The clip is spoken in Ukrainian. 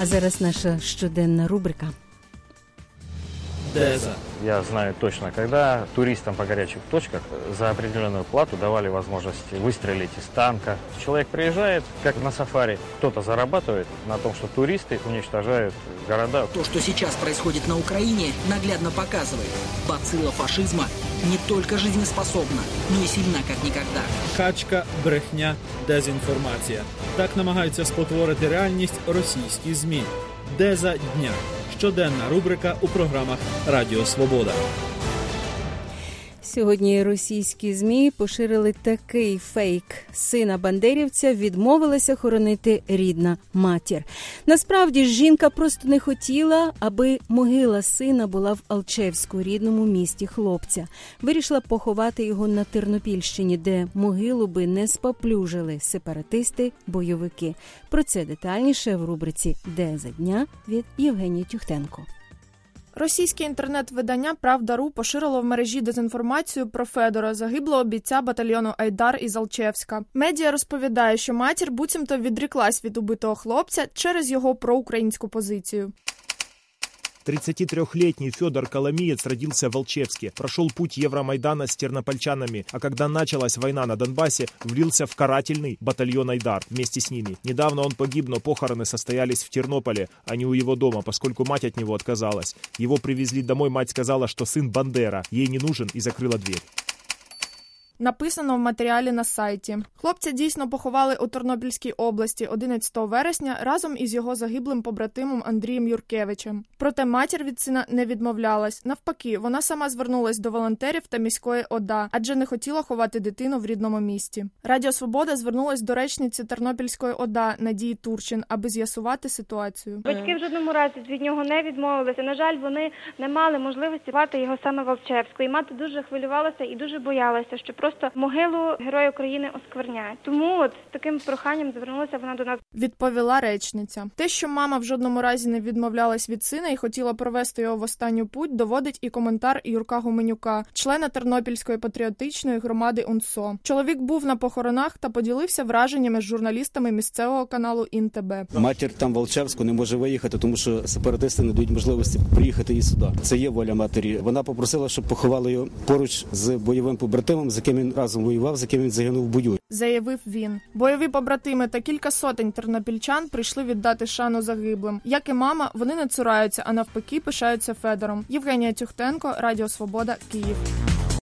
А зараз наша щоденна рубрика. Деза. Я знаю точно, когда туристам по горячих точках за определенную плату давали возможность выстрелить из танка. Человек приезжает, как на сафари, кто-то зарабатывает на том, что туристы уничтожают города. То, что сейчас происходит на Украине, наглядно показывает. Бацилла фашизма не только жизнеспособна, но и сильна, как никогда. Качка, брехня, дезінформація. Так намагаються спотворити реальність російські ЗМІ. Деза дня. Щоденна рубрика у програмах Радіо Свобода. Сьогодні російські ЗМІ поширили такий фейк. Сина бандерівця відмовилася хоронити рідна матір. Насправді ж жінка просто не хотіла, аби могила сина була в Алчевську, рідному місті хлопця. Вирішила поховати його на Тернопільщині, де могилу би не споплюжили сепаратисти-бойовики. Про це детальніше в рубриці «Деза дня» від Євгенії Тюхтенко. Російське інтернет-видання «Правда.ру» поширило в мережі дезінформацію про Федора, загиблого бійця батальйону «Айдар» із Алчевська. Медіа розповідає, що матір буцімто відріклась від убитого хлопця через його проукраїнську позицію. 33-летний Федор Коломиец родился в Алчевске, прошел путь Евромайдана с тернопольчанами, а когда началась война на Донбассе, влился в карательный батальон «Айдар» вместе с ними. Недавно он погиб, но похороны состоялись в Тернополе, а не у его дома, поскольку мать от него отказалась. Его привезли домой, мать сказала, что сын Бандера, ей не нужен, и закрыла дверь. Написано в матеріалі на сайті. Хлопця дійсно поховали у Тернопільській області 11 вересня разом із його загиблим побратимом Андрієм Юркевичем. Проте матір від сина не відмовлялась. Навпаки, вона сама звернулась до волонтерів та міської ОДА, адже не хотіла ховати дитину в рідному місті. Радіо Свобода звернулась до речниці Тернопільської ОДА Надії Турчин, аби з'ясувати ситуацію. Батьки в жодному разі від нього не відмовилися. На жаль, вони не мали можливості ховати його саме в Алчевську. І мати дуже хвилювалася і дуже боялася, що просто могилу Героя України оскверняють. Тому от з таким проханням звернулася вона до нас. Відповіла речниця. Те, що мама в жодному разі не відмовлялась від сина і хотіла провести його в останню путь, доводить і коментар Юрка Гуменюка, члена Тернопільської патріотичної громади УНСО. Чоловік був на похоронах та поділився враженнями з журналістами місцевого каналу ІН-ТБ. Матір там в Алчевську не може виїхати, тому що сепаратисти не дають можливості приїхати її сюди. Це є воля матері. Вона попросила, щоб поховали його поруч з бойовим побратимом, з яким він разом воював, з яким він загинув в бою. Заявив він. Бойові побратими та кілька сотень тернопільчан прийшли віддати шану загиблим. Як і мама, вони не цураються, а навпаки пишаються Федором. Євгенія Тюхтенко, Радіо Свобода, Київ.